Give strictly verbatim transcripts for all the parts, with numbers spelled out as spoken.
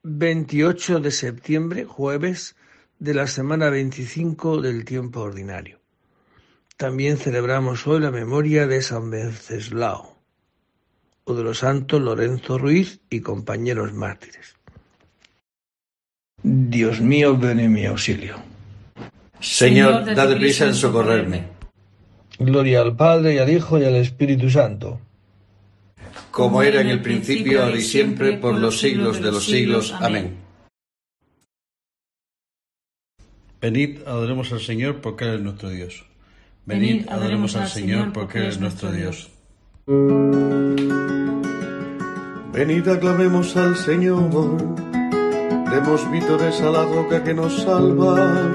veintiocho de septiembre, jueves de la semana veinticinco del tiempo ordinario. También celebramos hoy la memoria de San Venceslao o de los santos Lorenzo Ruiz y compañeros mártires. Dios mío, ven en mi auxilio. Señor, dad prisa en socorrerme. Gloria al Padre, y al Hijo, y al Espíritu Santo. Como era en el principio, ahora y siempre, por los siglos de los siglos. Amén. Venid, adoremos al Señor, porque Él es nuestro Dios. Venid, adoremos al Señor, porque Él es nuestro Dios. Venid, aclamemos al Señor, demos vítores a la roca que nos salva.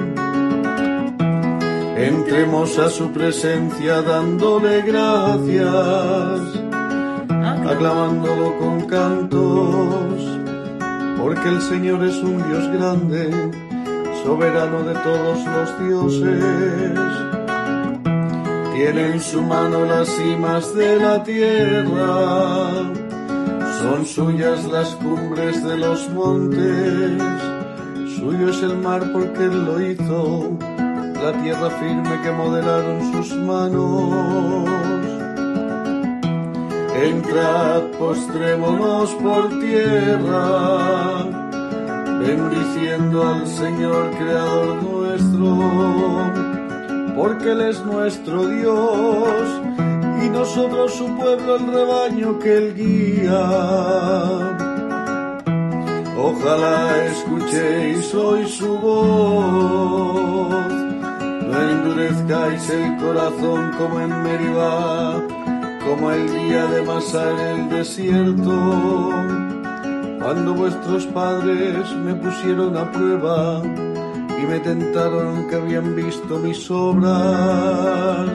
Entremos a su presencia dándole gracias, aclamándolo con cantos, porque el Señor es un Dios grande, soberano de todos los dioses. Tiene en su mano las cimas de la tierra, son suyas las cumbres de los montes, suyo es el mar porque Él lo hizo, la tierra firme que modelaron sus manos. Entrad, postrémonos por tierra, bendiciendo al Señor Creador nuestro, porque Él es nuestro Dios, y nosotros su pueblo, el rebaño que Él guía. Ojalá escuchéis hoy su voz, no endurezcáis el corazón como en Meribá, como el día de Masá en el desierto, cuando vuestros padres me pusieron a prueba y me tentaron que habían visto mis obras.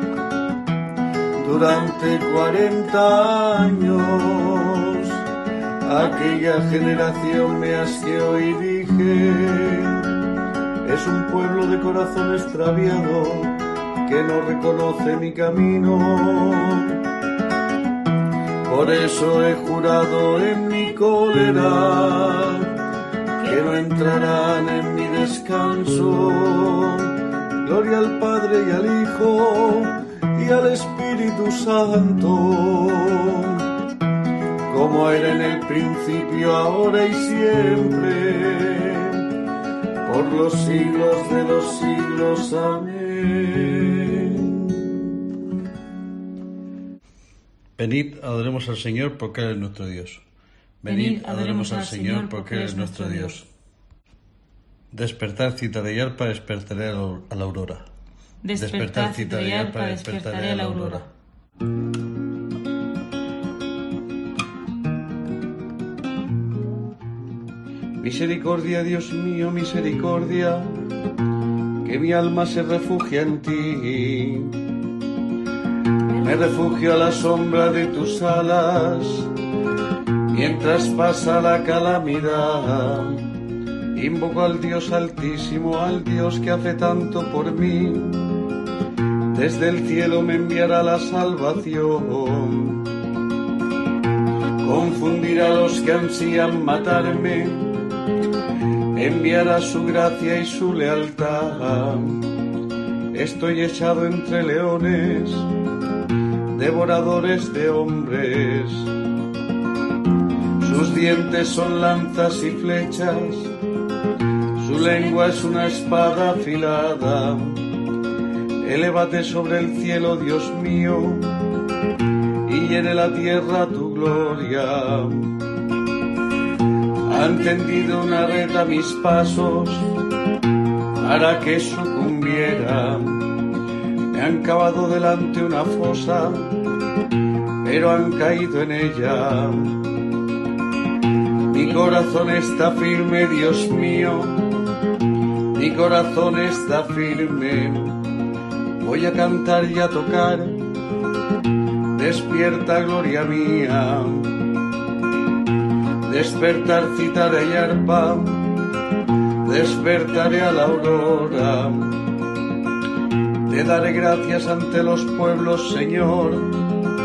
Durante cuarenta años aquella generación me asqueó y dije: es un pueblo de corazón extraviado que no reconoce mi camino. Por eso he jurado en mi cólera que no entrarán en mi descanso. Gloria al Padre y al Hijo y al Espíritu Santo, como era en el principio, ahora y siempre, por los siglos de los siglos. Amén. Venid, adoremos al Señor, porque Él es nuestro Dios. Venid, adoremos al Señor, porque Él es nuestro Dios. Despertar, cítara y arpa, despertaré a la aurora. Despertar, cítara y arpa, despertaré a la aurora. Misericordia, Dios mío, misericordia, que mi alma se refugia en ti. Me refugio a la sombra de tus alas, mientras pasa la calamidad. Invoco al Dios altísimo, al Dios que hace tanto por mí. Desde el cielo me enviará la salvación. Confundirá a los que ansían matarme, enviará su gracia y su lealtad. Estoy echado entre leones, devoradores de hombres. Sus dientes son lanzas y flechas, su lengua es una espada afilada. Elévate sobre el cielo, Dios mío, y llene la tierra tu gloria. Han tendido una red a mis pasos para que sucumbiera. Me han cavado delante una fosa, pero han caído en ella. Mi corazón está firme, Dios mío, mi corazón está firme. Voy a cantar y a tocar, despierta, gloria mía. Despertar, cítara y arpa, despertaré a la aurora. Te daré gracias ante los pueblos, Señor,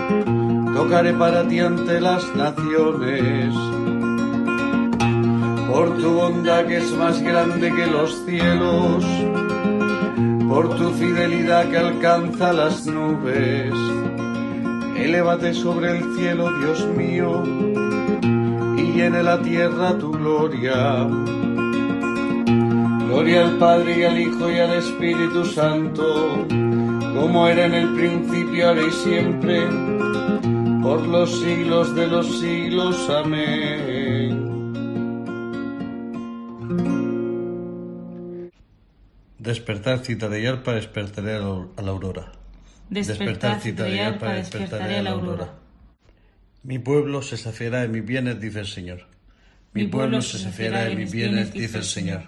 tocaré para ti ante las naciones. por tu bondad que es más grande que los cielos, por tu fidelidad que alcanza las nubes. Elévate sobre el cielo, Dios mío, y llene la tierra tu gloria. Gloria al Padre y al Hijo y al Espíritu Santo, como era en el principio, ahora y siempre, por los siglos de los siglos. Amén. Despertar, cítara y arpa, despertaré a la aurora. Despertar, cítara y arpa, despertaré a la aurora. Mi pueblo se saciará de mis bienes, dice el Señor. Mi pueblo se saciará de mis bienes, dice el Señor.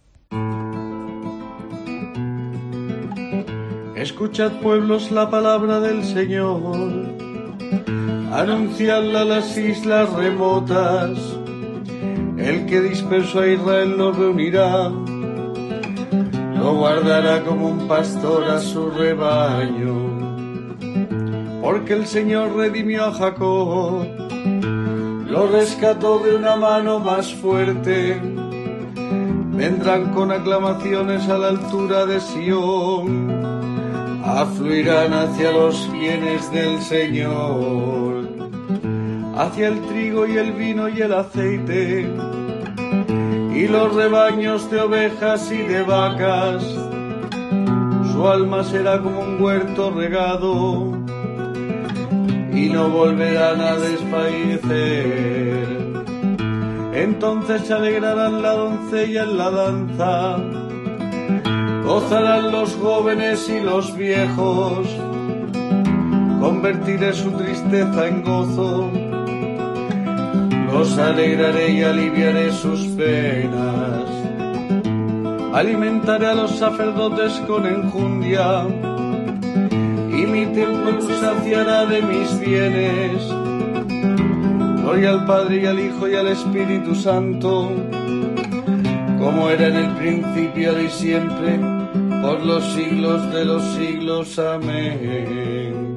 Escuchad, pueblos, la palabra del Señor, anunciadla a las islas remotas. El que dispersó a Israel lo reunirá, lo guardará como un pastor a su rebaño. Porque el Señor redimió a Jacob, lo rescató de una mano más fuerte. Vendrán con aclamaciones a la altura de Sión, afluirán hacia los bienes del Señor, hacia el trigo y el vino y el aceite, y los rebaños de ovejas y de vacas. Su alma será como un huerto regado, y no volverán a desfallecer. Entonces se alegrarán la doncella en la danza, gozarán los jóvenes y los viejos. Convertiré su tristeza en gozo, los alegraré y aliviaré sus penas. Alimentaré a los sacerdotes con enjundia, y mi templo saciará de mis bienes. Gloria al Padre y al Hijo y al Espíritu Santo, como era en el principio, ahora y siempre, por los siglos de los siglos. Amén.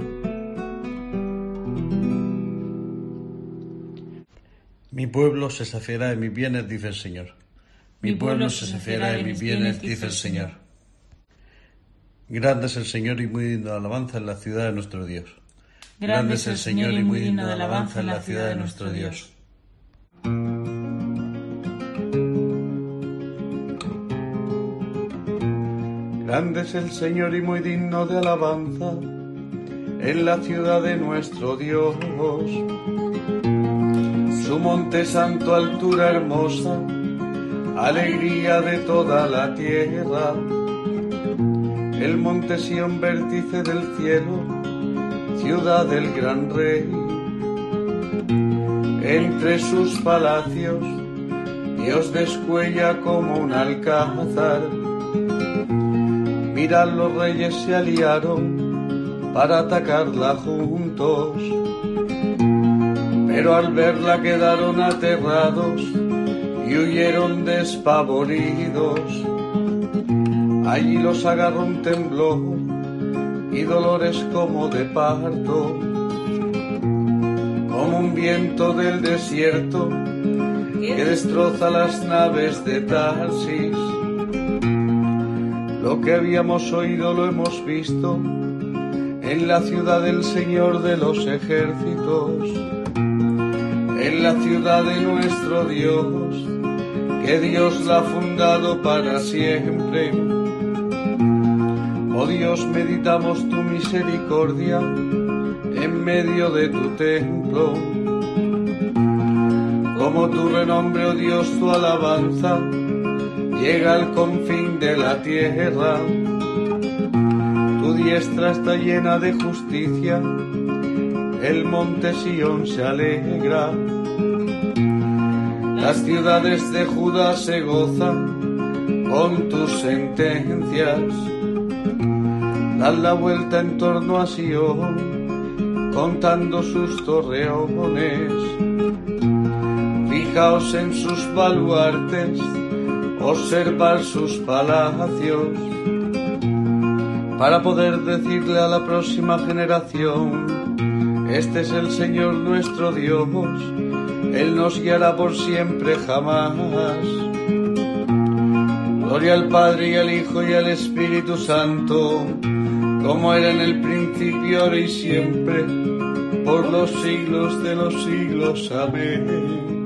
Mi pueblo se saciará de mis bienes, dice el Señor. Mi pueblo se saciará de mis bienes, dice el Señor. Grande es el Señor y muy digno de alabanza en la ciudad de nuestro Dios. Grande es el Señor y muy digno de alabanza en la ciudad de nuestro Dios. Grande es el Señor y muy digno de alabanza en la ciudad de nuestro Dios. Su monte santo, altura hermosa, alegría de toda la tierra. El monte Sión, vértice del cielo, ciudad del gran rey. Entre sus palacios Dios descuella como un alcázar. Mirad, los reyes se aliaron para atacarla juntos, pero al verla quedaron aterrados y huyeron despavoridos. Allí los agarró un temblor y dolores como de parto, como un viento del desierto que destroza las naves de Tarsis. Lo que habíamos oído lo hemos visto en la ciudad del Señor de los ejércitos, en la ciudad de nuestro Dios, que Dios la ha fundado para siempre. Oh Dios, meditamos tu misericordia en medio de tu templo. Como tu renombre, oh Dios, tu alabanza llega al confín de la tierra. Tu diestra está llena de justicia, el monte Sión se alegra. Las ciudades de Judá se gozan con tus sentencias. Dan la vuelta en torno a Sión, contando sus torreones. Fijaos en sus baluartes, observar sus palacios, para poder decirle a la próxima generación: este es el Señor nuestro Dios, Él nos guiará por siempre jamás. Gloria al Padre y al Hijo y al Espíritu Santo, como era en el principio, ahora y siempre, por los siglos de los siglos. Amén.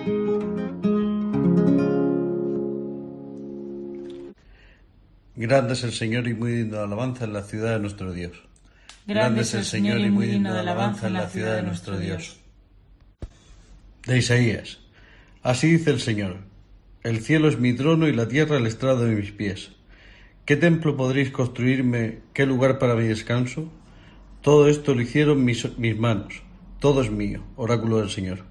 Grande es el Señor y muy digno de alabanza en la ciudad de nuestro Dios. Grande es el Señor y muy digno de alabanza en la ciudad de nuestro Dios. De Isaías. Así dice el Señor: el cielo es mi trono y la tierra el estrado de mis pies. ¿Qué templo podréis construirme? ¿Qué lugar para mi descanso? Todo esto lo hicieron mis, mis manos. Todo es mío, oráculo del Señor.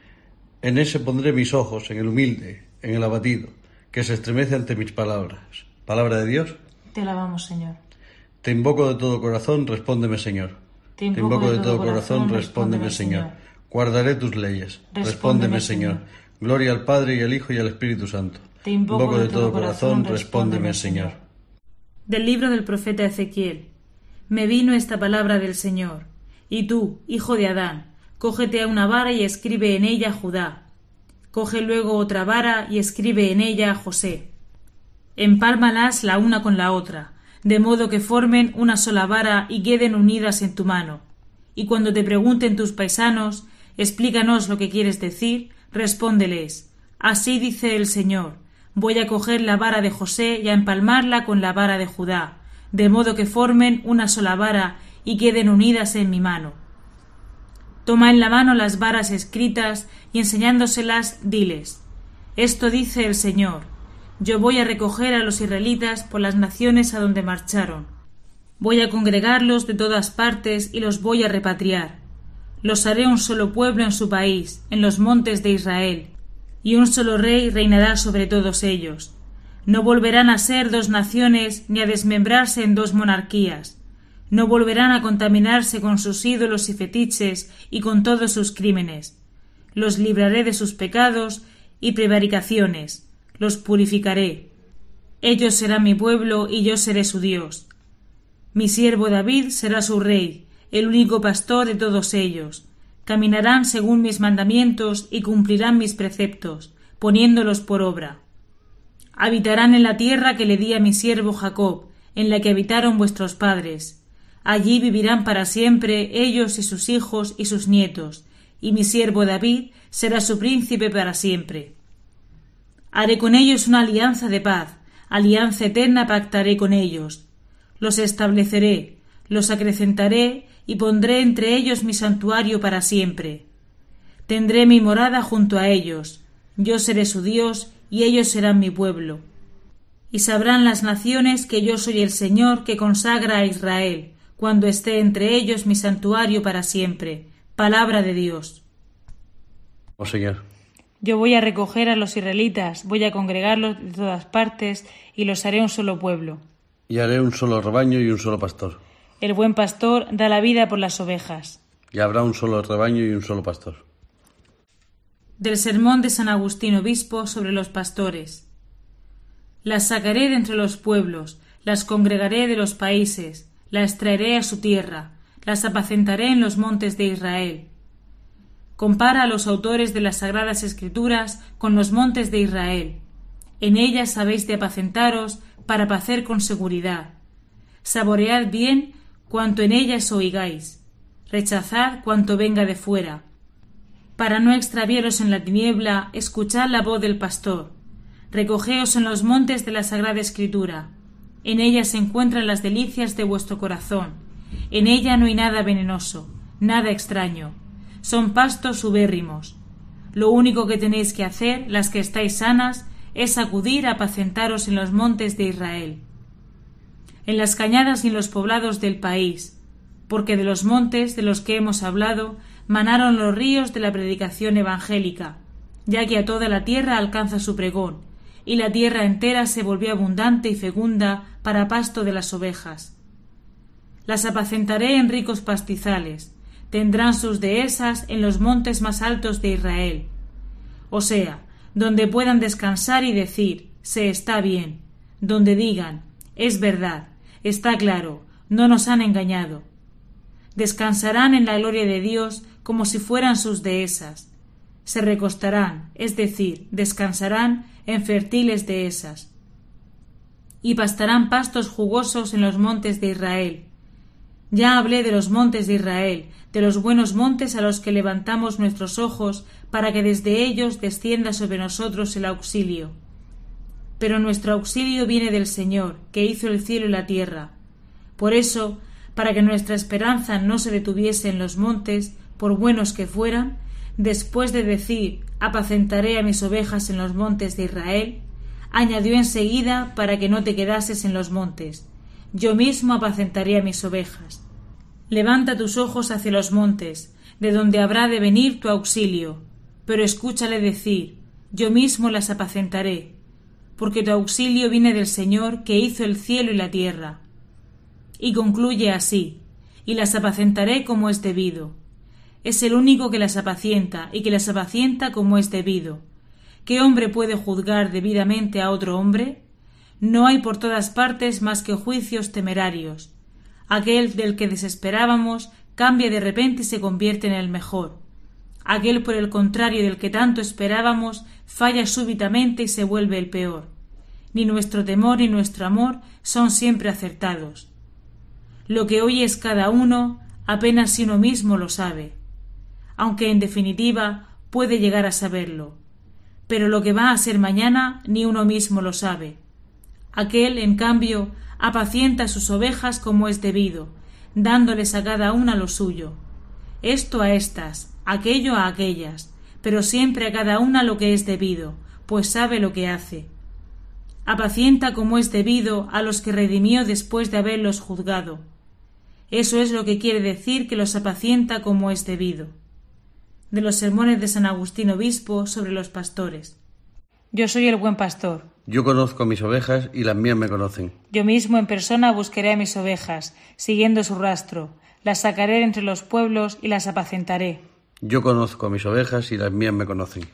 En ese pondré mis ojos, en el humilde, en el abatido, que se estremece ante mis palabras. Palabra de Dios. Te alabamos, Señor. Te invoco de todo corazón, respóndeme, Señor. Te invoco, Te invoco de, de todo corazón, corazón respóndeme, Señor. Señor. Guardaré tus leyes. Respóndeme, respóndeme Señor. Señor. Gloria al Padre y al Hijo y al Espíritu Santo. Te invoco, invoco de, de todo corazón, corazón respóndeme, Señor. Del libro del profeta Ezequiel. Me vino esta palabra del Señor. Y tú, hijo de Adán, cógete a una vara y escribe en ella Judá. Coge luego otra vara y escribe en ella José. Empálmalas la una con la otra, de modo que formen una sola vara y queden unidas en tu mano. Y cuando te pregunten tus paisanos, explícanos lo que quieres decir, respóndeles: así dice el Señor, voy a coger la vara de José y a empalmarla con la vara de Judá, de modo que formen una sola vara y queden unidas en mi mano. Toma en la mano las varas escritas y enseñándoselas diles: esto dice el Señor, yo voy a recoger a los israelitas por las naciones a donde marcharon. Voy a congregarlos de todas partes y los voy a repatriar. Los haré un solo pueblo en su país, en los montes de Israel, y un solo rey reinará sobre todos ellos. No volverán a ser dos naciones ni a desmembrarse en dos monarquías. No volverán a contaminarse con sus ídolos y fetiches y con todos sus crímenes. Los libraré de sus pecados y prevaricaciones. Los purificaré. Ellos serán mi pueblo y yo seré su Dios. Mi siervo David será su rey, el único pastor de todos ellos. Caminarán según mis mandamientos y cumplirán mis preceptos, poniéndolos por obra. Habitarán en la tierra que le di a mi siervo Jacob, en la que habitaron vuestros padres. Allí vivirán para siempre ellos y sus hijos y sus nietos, y mi siervo David será su príncipe para siempre. Haré con ellos una alianza de paz, alianza eterna pactaré con ellos. Los estableceré, los acrecentaré y pondré entre ellos mi santuario para siempre. Tendré mi morada junto a ellos, yo seré su Dios y ellos serán mi pueblo. Y sabrán las naciones que yo soy el Señor que consagra a Israel, cuando esté entre ellos mi santuario para siempre. Palabra de Dios. Oh Señor. Yo voy a recoger a los israelitas, voy a congregarlos de todas partes y los haré un solo pueblo. Y haré un solo rebaño y un solo pastor. El buen pastor da la vida por las ovejas. Y habrá un solo rebaño y un solo pastor. Del sermón de San Agustín Obispo sobre los pastores. Las sacaré de entre los pueblos, las congregaré de los países, las traeré a su tierra, las apacentaré en los montes de Israel. Compara a los autores de las Sagradas Escrituras con los montes de Israel. En ellas habéis de apacentaros para pacer con seguridad. Saboread bien cuanto en ellas oigáis. Rechazad cuanto venga de fuera. Para no extraviaros en la tiniebla, escuchad la voz del pastor. Recogeos en los montes de la Sagrada Escritura. En ella se encuentran las delicias de vuestro corazón. En ella no hay nada venenoso, nada extraño. Son pastos ubérrimos. Lo único que tenéis que hacer, las que estáis sanas, es acudir a apacentaros en los montes de Israel, en las cañadas y en los poblados del país, porque de los montes de los que hemos hablado manaron los ríos de la predicación evangélica, ya que a toda la tierra alcanza su pregón, y la tierra entera se volvió abundante y fecunda para pasto de las ovejas. Las apacentaré en ricos pastizales, tendrán sus dehesas en los montes más altos de Israel, o sea, donde puedan descansar y decir, se está bien, donde digan, es verdad, está claro, no nos han engañado. Descansarán en la gloria de Dios como si fueran sus dehesas. se recostarán, es decir, descansarán en fértiles dehesas, y pastarán pastos jugosos en los montes de Israel. Ya hablé de los montes de Israel, de los buenos montes a los que levantamos nuestros ojos para que desde ellos descienda sobre nosotros el auxilio. Pero nuestro auxilio viene del Señor, que hizo el cielo y la tierra. Por eso, para que nuestra esperanza no se detuviese en los montes, por buenos que fueran, después de decir apacentaré a mis ovejas en los montes de Israel, añadió enseguida para que no te quedases en los montes, yo mismo apacentaré a mis ovejas. Levanta tus ojos hacia los montes, de donde habrá de venir tu auxilio, pero escúchale decir, yo mismo las apacentaré, porque tu auxilio viene del Señor que hizo el cielo y la tierra. Y concluye así, y las apacentaré como es debido. Es el único que las apacienta, y que las apacienta como es debido. ¿Qué hombre puede juzgar debidamente a otro hombre? No hay por todas partes más que juicios temerarios. Aquel del que desesperábamos cambia de repente y se convierte en el mejor. Aquel, por el contrario, del que tanto esperábamos, falla súbitamente y se vuelve el peor. Ni nuestro temor ni nuestro amor son siempre acertados. Lo que hoy es cada uno, apenas si uno mismo lo sabe, aunque en definitiva puede llegar a saberlo. Pero lo que va a ser mañana ni uno mismo lo sabe. Aquel, en cambio, apacienta sus ovejas como es debido, dándoles a cada una lo suyo. Esto a estas, aquello a aquellas, pero siempre a cada una lo que es debido, pues sabe lo que hace. Apacienta como es debido a los que redimió después de haberlos juzgado. Eso es lo que quiere decir que los apacienta como es debido. De los sermones de San Agustín Obispo sobre los pastores. Yo soy el buen pastor. Yo conozco mis ovejas y las mías me conocen. Yo mismo en persona buscaré a mis ovejas, siguiendo su rastro. Las sacaré entre los pueblos y las apacentaré. Yo conozco mis ovejas y las mías me conocen.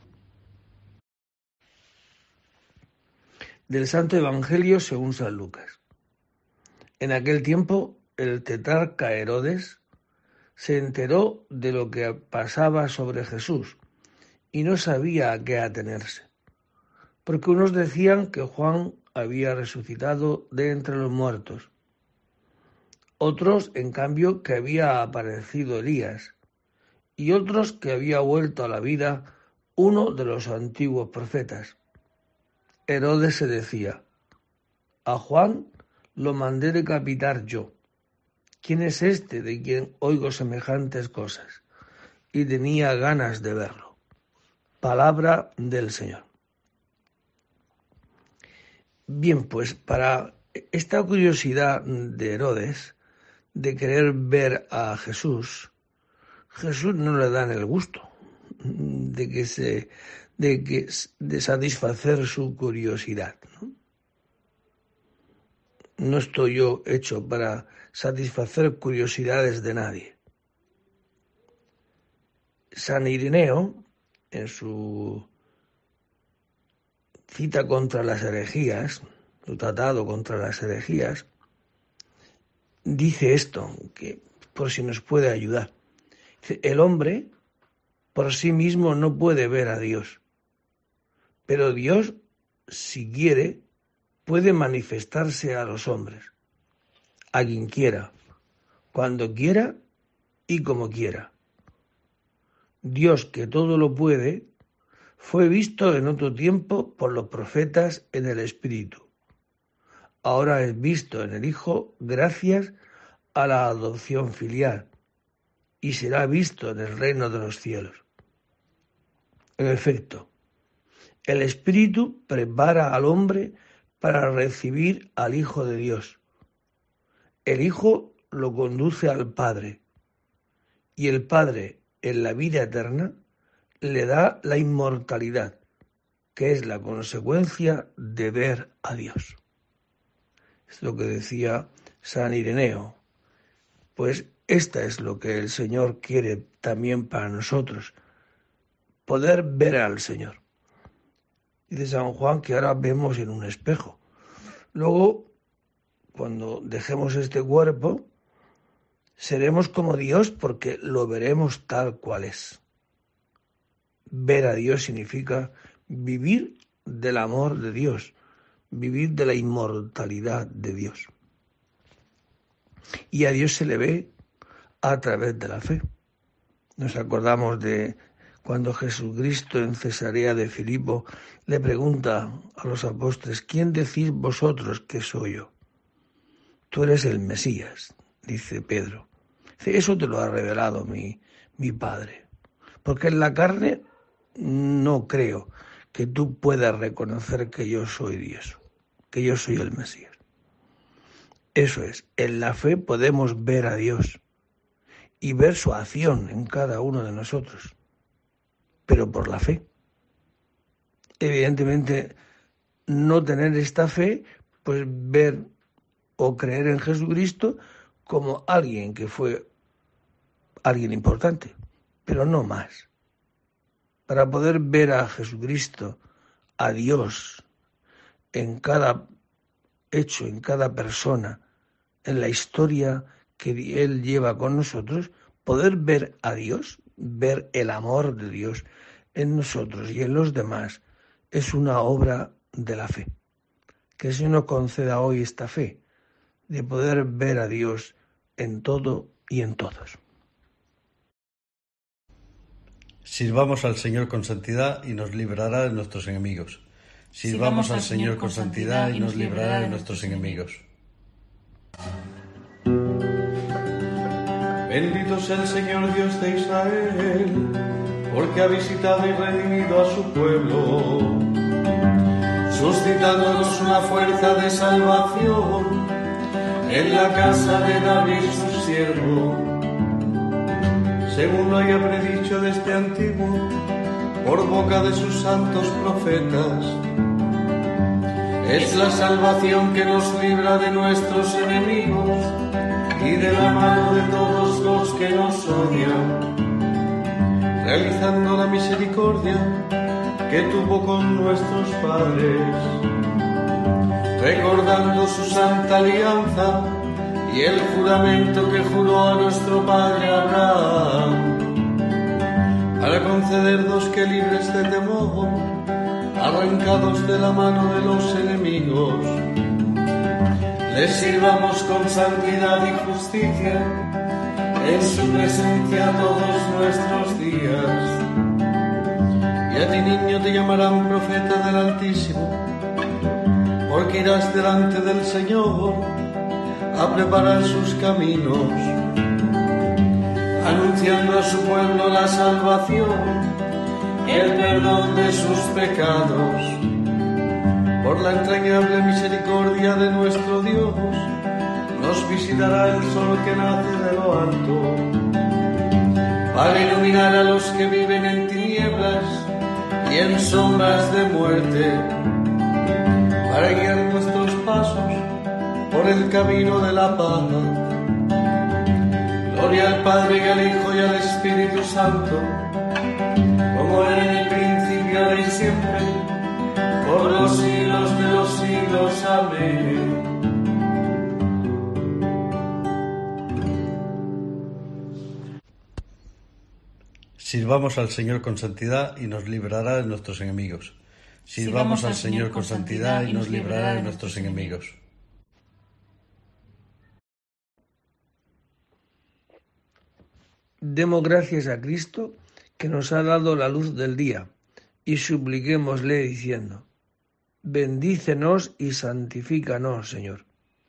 Del Santo Evangelio según San Lucas. En aquel tiempo, el tetrarca Herodes se enteró de lo que pasaba sobre Jesús y no sabía a qué atenerse, porque unos decían que Juan había resucitado de entre los muertos, otros, en cambio, que había aparecido Elías, y otros que había vuelto a la vida uno de los antiguos profetas. Herodes se decía, a Juan lo mandé decapitar yo. ¿Quién es este de quien oigo semejantes cosas? Y tenía ganas de verlo. Palabra del Señor. Bien, pues para esta curiosidad de Herodes de querer ver a Jesús, Jesús no le da el gusto de que se de que de satisfacer su curiosidad, ¿no? No estoy yo hecho para satisfacer curiosidades de nadie. San Ireneo, en su cita contra las herejías, su tratado contra las herejías, dice esto, que por si nos puede ayudar. Dice, el hombre por sí mismo no puede ver a Dios, pero Dios, si quiere, puede manifestarse a los hombres, a quien quiera, cuando quiera y como quiera. Dios, que todo lo puede, fue visto en otro tiempo por los profetas en el Espíritu. Ahora es visto en el Hijo gracias a la adopción filial y será visto en el reino de los cielos. En efecto, el Espíritu prepara al hombre para recibir al Hijo de Dios. El Hijo lo conduce al Padre y el Padre, en la vida eterna, le da la inmortalidad, que es la consecuencia de ver a Dios. Es lo que decía San Ireneo. Pues esta es lo que el Señor quiere también para nosotros, poder ver al Señor. Dice San Juan que ahora vemos en un espejo. Luego, cuando dejemos este cuerpo, seremos como Dios porque lo veremos tal cual es. ver a Dios significa vivir del amor de Dios, vivir de la inmortalidad de Dios. Y a Dios se le ve a través de la fe. Nos acordamos de cuando Jesucristo en Cesarea de Filipo le pregunta a los apóstoles: ¿quién decís vosotros que soy yo? Tú eres el Mesías, dice Pedro. Dice, eso te lo ha revelado mi, mi Padre. Porque en la carne no creo que tú puedas reconocer que yo soy Dios, que yo soy el Mesías. Eso es, en la fe podemos ver a Dios y ver su acción en cada uno de nosotros, pero por la fe. Evidentemente, no tener esta fe, pues ver o creer en Jesucristo como alguien que fue alguien importante, pero no más. Para poder ver a Jesucristo, a Dios, en cada hecho, en cada persona, en la historia que Él lleva con nosotros, poder ver a Dios, ver el amor de Dios en nosotros y en los demás, es una obra de la fe. Que el Señor nos conceda hoy esta fe, de poder ver a Dios en todo y en todos. Sirvamos al Señor con santidad y nos librará de nuestros enemigos. Sirvamos al Señor con santidad y nos librará de nuestros enemigos. Bendito sea el Señor Dios de Israel, porque ha visitado y redimido a su pueblo, suscitándonos una fuerza de salvación en la casa de David su siervo, según lo haya predicho desde antiguo por boca de sus santos profetas. Es la salvación que nos libra de nuestros enemigos y de la mano de todos los que nos odian, realizando la misericordia que tuvo con nuestros padres, recordando su santa alianza y el juramento que juró a nuestro padre Abraham, para concedernos que libres de temor, arrancados de la mano de los enemigos, les sirvamos con santidad y justicia en su presencia todos nuestros días. Y a ti, niño, te llamarán profeta del Altísimo, porque irás delante del Señor a preparar sus caminos, anunciando a su pueblo la salvación, el perdón de sus pecados. Por la entrañable misericordia de nuestro Dios, nos visitará el sol que nace de lo alto, para iluminar a los que viven en tinieblas y en sombras de muerte, para guiar nuestros pasos por el camino de la paz. Gloria al Padre, y al Hijo, y al Espíritu Santo, como era en el principio, ahora y siempre, por los siglos de los siglos. Amén. Sirvamos al Señor con santidad y nos librará de nuestros enemigos. Sirvamos al Señor con santidad y nos librará de nuestros enemigos. Demos gracias a Cristo, que nos ha dado la luz del día, y supliquémosle diciendo: bendícenos y santifícanos, Señor.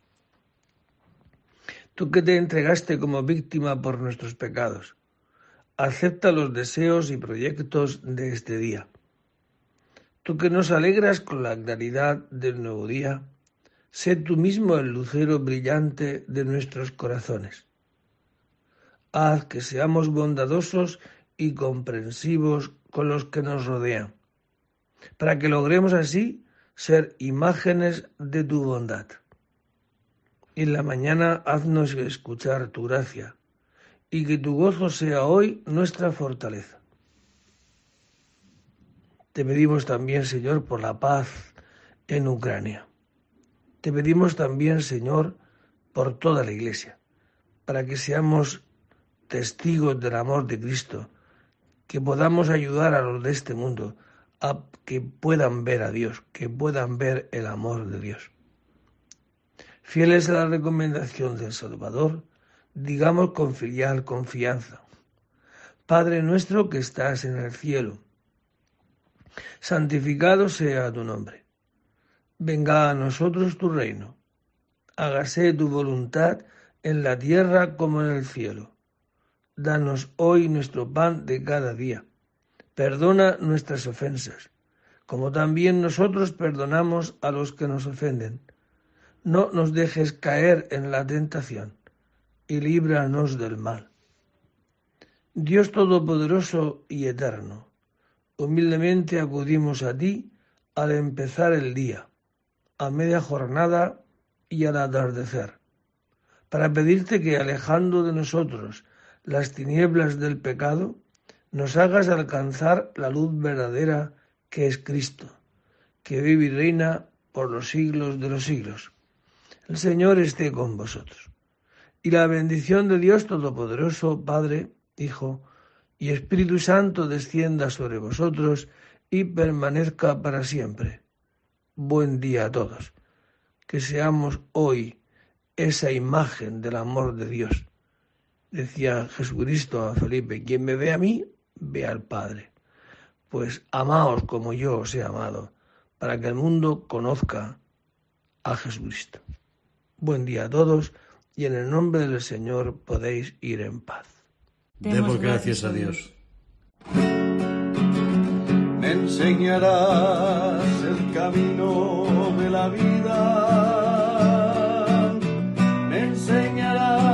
Tú que te entregaste como víctima por nuestros pecados, acepta los deseos y proyectos de este día. Tú que nos alegras con la claridad del nuevo día, sé tú mismo el lucero brillante de nuestros corazones. Haz que seamos bondadosos y comprensivos con los que nos rodean, para que logremos así ser imágenes de tu bondad. Y en la mañana haznos escuchar tu gracia, y que tu gozo sea hoy nuestra fortaleza. Te pedimos también, Señor, por la paz en Ucrania. Te pedimos también, Señor, por toda la Iglesia, para que seamos testigos del amor de Cristo, que podamos ayudar a los de este mundo a que puedan ver a Dios, que puedan ver el amor de Dios. Fieles a la recomendación del Salvador, digamos con filial confianza: Padre nuestro que estás en el cielo, santificado sea tu nombre. Venga a nosotros tu reino. Hágase tu voluntad en la tierra como en el cielo. Danos hoy nuestro pan de cada día. Perdona nuestras ofensas, como también nosotros perdonamos a los que nos ofenden. No nos dejes caer en la tentación, y líbranos del mal. Dios Todopoderoso y Eterno, humildemente acudimos a ti al empezar el día, a media jornada y al atardecer, para pedirte que, alejando de nosotros las tinieblas del pecado, nos hagas alcanzar la luz verdadera que es Cristo, que vive y reina por los siglos de los siglos. El Señor esté con vosotros. Y la bendición de Dios Todopoderoso, Padre, Hijo y Espíritu Santo descienda sobre vosotros y permanezca para siempre. Buen día a todos. Que seamos hoy esa imagen del amor de Dios. Decía Jesucristo a Felipe: quien me ve a mí, ve al Padre. Pues amaos como yo os he amado, para que el mundo conozca a Jesucristo. Buen día a todos, y en el nombre del Señor podéis ir en paz. Demos gracias a Dios. Me enseñarás el camino de la vida, me enseñarás